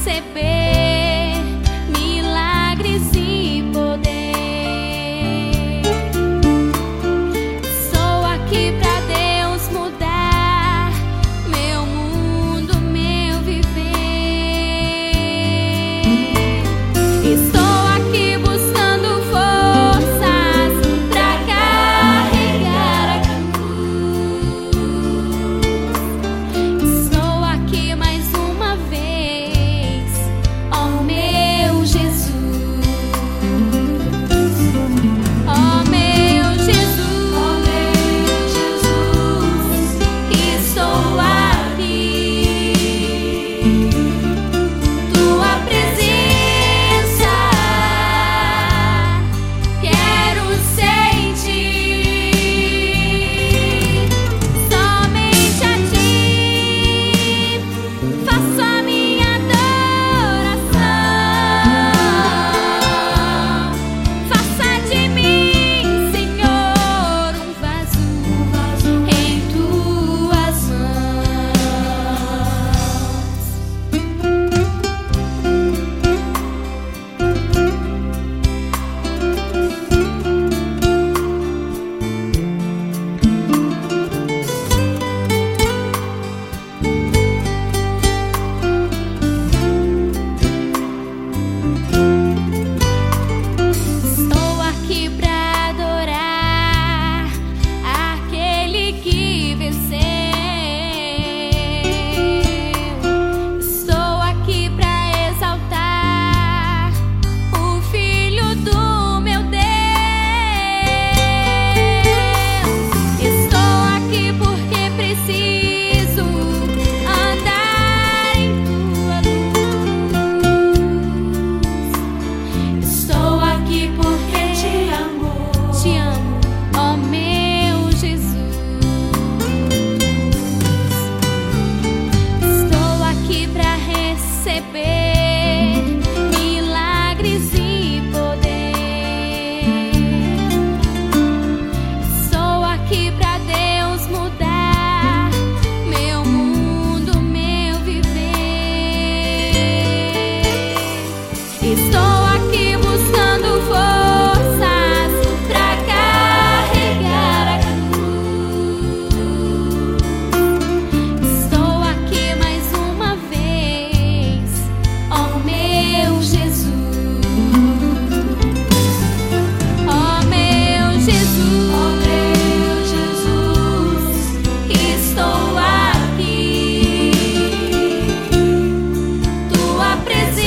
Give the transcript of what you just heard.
receber milagres e poder. Estou aqui pra Deus mudar meu mundo, meu viver. Estou aqui buscando forças pra carregar a cruz. Estou aqui mais uma vez, ó meu Jesus. Ó meu Jesus, ó meu Jesus, estou aqui. Tua presença quero sentir. Somente a ti faço a minha adoração. Faça de mim, Senhor, um vaso em tuas Estou aqui pra adorar aquele que venceu. Estou aqui pra exaltar o Filho do meu Deus. Estou aqui porque preciso andar em tua luz. Estou aqui porque te amo, ó meu Jesus. Estou aqui pra receber milagres e poder. Estou aqui pra Deus mudar meu mundo, meu viver. Estou aqui buscando forças pra carregar a cruz. Estou aqui mais uma vez, ó meu Jesus. Ó meu Jesus, ó meu Jesus, estou aqui. Tua presença